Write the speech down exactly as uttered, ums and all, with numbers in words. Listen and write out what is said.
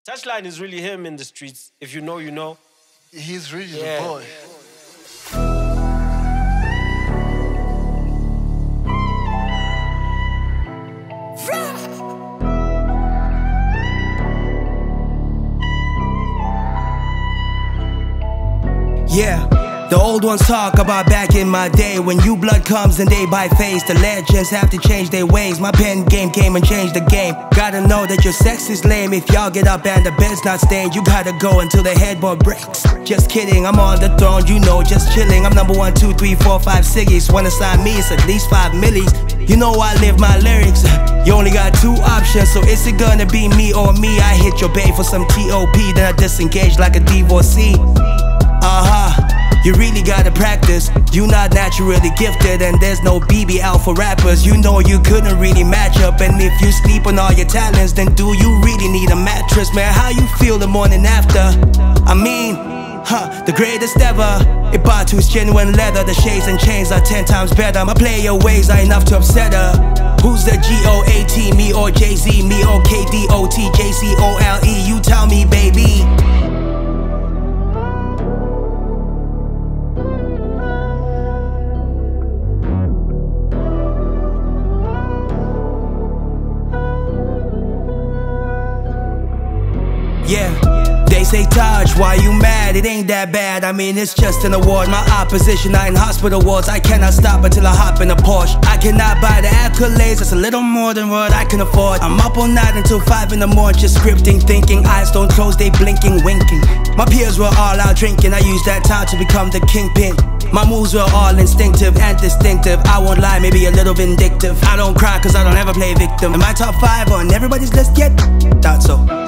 Touchline is really him in the streets. If you know, you know. He's really yeah. the boy. Yeah, the old ones talk about back in my day. When new blood comes and they by face, the legends have to change their ways. My pen game came and changed the game. Gotta know that your sex is lame. If y'all get up and the bed's not stained, you gotta go until the headboard breaks. Just kidding, I'm on the throne, you know, just chilling. I'm number one, two, three, four, five, Siggies. Wanna sign me, it's at least five millies. You know I live my lyrics. You only got two options, so is it gonna be me or me? I hit your bae for some T O P, then I disengage like a divorcee. Uh-huh, you really gotta practice. You not naturally gifted, and there's no B B out for rappers. You know you couldn't really match up, and if you sleep on all your talents, then do you really need a mattress? Man, how you feel the morning after? I mean, huh, the greatest ever. It bought to its genuine leather. The shades and chains are ten times better. My player ways are enough to upset her. Who's the G O A T, me or Jay-Z, me or K D O T, J C O L E? You tell me, baby. Yeah, they say Taj, why you mad? It ain't that bad, I mean it's just an award. My opposition are in hospital wards. I cannot stop until I hop in a Porsche. I cannot buy the accolades, that's a little more than what I can afford. I'm up all night until five in the morning, just scripting, thinking. Eyes don't close, they blinking, winking. My peers were all out drinking, I used that time to become the kingpin. My moves were all instinctive and distinctive. I won't lie, maybe a little vindictive. I don't cry cause I don't ever play victim. Am I top five on everybody's list yet? Thought so.